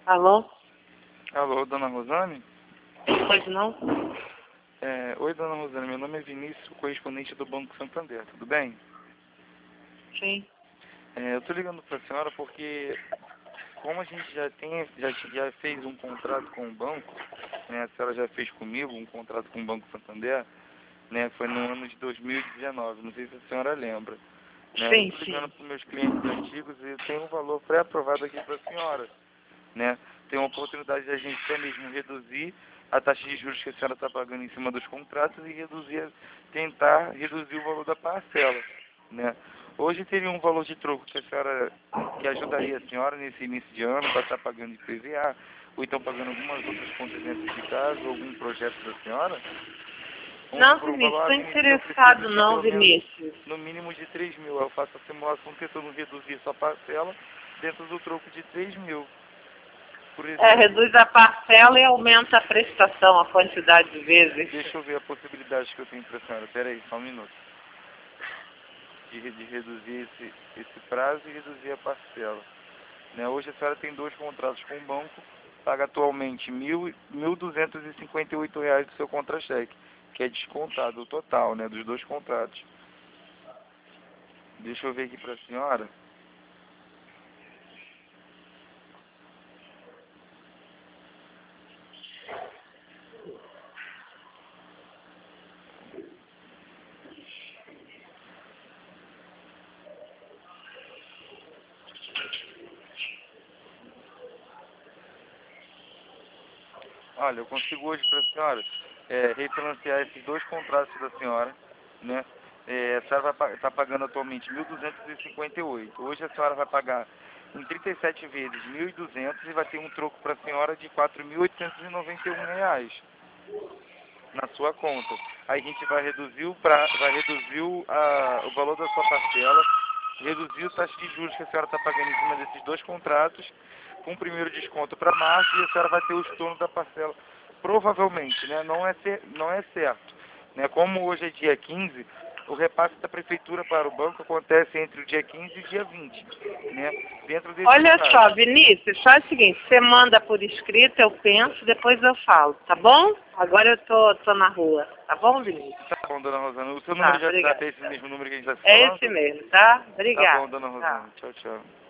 Alô? Alô, dona Rosane? Pois não? Oi, dona Rosane, meu nome é Vinícius, correspondente do Banco Santander, tudo bem? Sim. Eu estou ligando para a senhora porque, como a gente já fez um contrato com o banco, né, a senhora já fez comigo um contrato com o Banco Santander, né, foi no ano de 2019, não sei se a senhora lembra. Né, eu Sim, estou ligando sim. para os meus clientes antigos e tem um valor pré-aprovado aqui para a senhora. Né? Tem uma oportunidade de a gente até mesmo reduzir a taxa de juros que a senhora está pagando em cima dos contratos e tentar reduzir o valor da parcela. Né? Hoje teria um valor de troco que ajudaria a senhora nesse início de ano para estar pagando IPVA, ou então pagando algumas outras contas dentro de casa, ou algum projeto da senhora. Vamos Não, supor um valor, Vinícius, estou Vinícius, eu preciso interessado de não, pelo menos Vinícius. no mínimo de 3 mil. Eu faço a simulação tentando reduzir sua parcela dentro do troco de 3 mil. Por exemplo, Reduz a parcela e aumenta a prestação, a quantidade de vezes. deixa eu ver a possibilidade que eu tenho para a senhora. Espera aí, só um minuto. De reduzir esse prazo e reduzir a parcela. Né? Hoje a senhora tem dois contratos com o banco, paga atualmente R$ 1.258 do seu contra-cheque, que é descontado o total, né, dos dois contratos. Deixa eu ver aqui para a senhora. Olha, eu consigo hoje para a senhora refinanciar esses dois contratos da senhora, né? A senhora vai estar pagando atualmente R$ 1.258. Hoje a senhora vai pagar em 37 vezes 1.200 e vai ter um troco para a senhora de R$ 4.891 na sua conta. Aí a gente vai reduzir o valor da sua parcela, reduzir a taxa de juros que a senhora está pagando em cima desses dois contratos, com o primeiro desconto para março, e a senhora vai ter o estorno da parcela. Provavelmente, né? Não é certo. Né? Como hoje é dia 15, o repasse da prefeitura para o banco acontece entre o dia 15 e o dia 20. Né? Dentro desse Olha prazo. só, Vinícius, faz o seguinte, você manda por escrito, eu penso, depois eu falo, tá bom? Agora eu tô na rua, tá bom, Vinícius? Tá bom, dona Rosana. O seu Tá, número de WhatsApp obrigada. é esse mesmo número que a gente está se É falando? esse mesmo, tá? Tá bom, Obrigada. dona Tá. Rosana. Tchau, tchau.